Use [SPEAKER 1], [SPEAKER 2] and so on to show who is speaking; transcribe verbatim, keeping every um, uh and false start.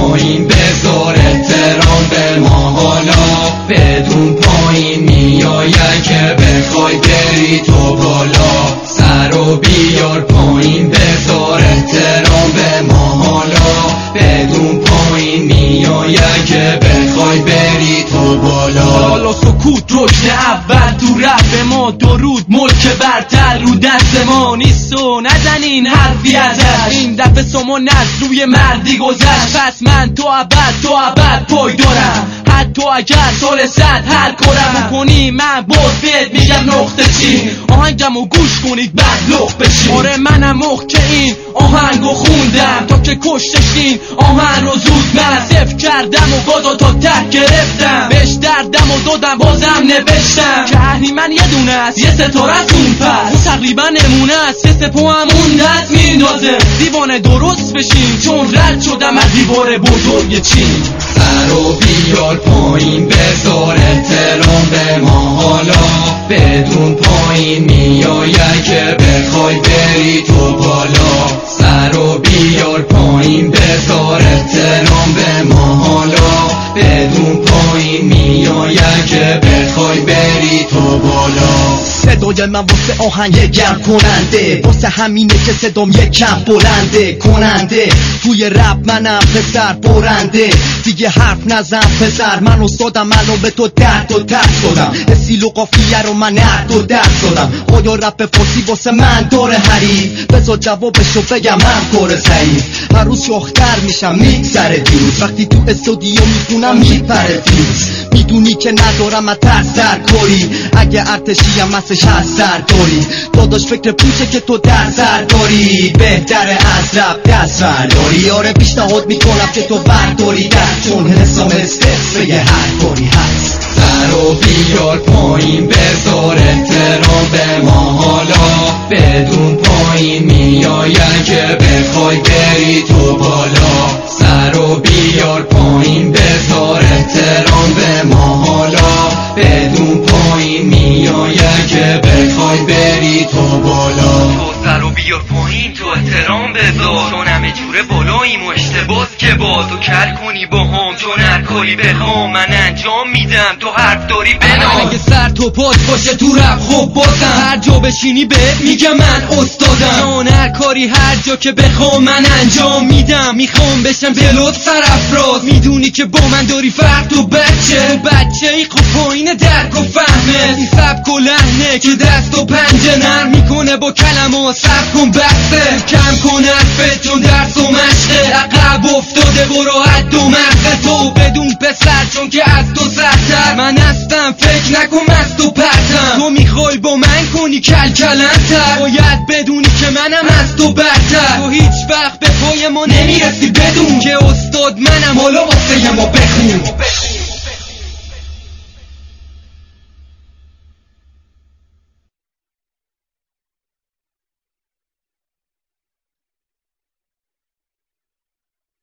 [SPEAKER 1] پایین بذار احترام به ما حالا بدون پایین میآید که بخوای بری تو بالا سر و بیار پایین بذار احترام به ما حالا بدون پایین میآید که بخوای بری تو بالا
[SPEAKER 2] حالا سکوت رکن اول تو رپ ما درود ملک برتر رو دست ما نیست و نزنین حرفی ازش این دفعه سمون از روی مردی گذشت پس من تو ابد تو ابد پای دارم حتی اگر سال صد هر کارم کنی من باز بهت میگم نقطه چی آهنگمو گوش کنید بعد لخ بشین آره منم مخ که این آهنگو خوندم تا که کشتشین آهنگ رو زود من صفر کردم و بازا تا ته گرفتم بهش دردم و دادم بازم نوشتم که اهلی من یه دونه است یه ستاره از اون پس اون تقریبا نمونه است یه سپو هم اون دست میندازه دیوانه درست بشین چون رد شدم از دیوار بزرگ چین
[SPEAKER 1] سر و بیار پایین بذار احترام به ما حالا بدون پایین میآید که بخوای بری تو بالا سر و بیار پایین بذار احترام به ما حالا بدون پایین میآید که بخوای بری تو بالا
[SPEAKER 3] صدای من واسه آهنگ گرم کننده واسه همینه که صدام یکم بلنده کننده توی رپ منم پسر برنده دیگه حرف نزن پسر من استادم الان به تو درد و درد دادم استیل و قافیه رو من عرد و درد دادم آیا رپ فارسی واسه من داره حریف بذار جوابشو بگم من کار ضعیف هر روز شاختر میشم میگذره دیروز وقتی تو استودیو میخونم میپره فیوز میدونی که ندارم از ترس سرکاری اگه ارتشی هم ازش هست سر داری داداش فکر پوچه که تو در سر داری بهتره از رپ دست برداری آره پیشنهاد میکنم که تو برداری دست چون حسام استرس یه هر کاری هست
[SPEAKER 1] سر و بیار پایین بذار احترام به ما حالا بدون پایین میآید که بخوای بری تو بالا سر و بیار پایین بذار احترام به ما حالا بدون پایین میآید که بخوای بری تو بالا
[SPEAKER 2] تو سر و بیار پایین تو احترام بذار چون همه جوره بالاییم و اشتباس که باز و کل کنی با هم چون هر کاری بخوام من انجام میدم تو حرف داری بنام اگه سر تو پاس باشه تو رپ خب بازم هر جا بشینی بهت میگم من استادم چون هر کاری هر جا که بخوام من انجام میدم میخوام بشم جلوت سرافراز میدونی که با من داری فرق تو بچه بچه ای خب پایین درک و فهمه این سبک و لحنه که دست و پنجه نرم میکنه با کلمه سبک کن بسته کم کن حرفت چون درس و مشقه عقب افتاده برو حد و مرز تو بدون پسر چون که از تو سرتر من هستم فکر نکن مست و پرتم تو میخوای با من کنی کل کلنتر باید بدونی که منم از تو برتر تو هیچ وقت به پای ما نمیرسی بدون که استاد منم حالا واسه ما بخون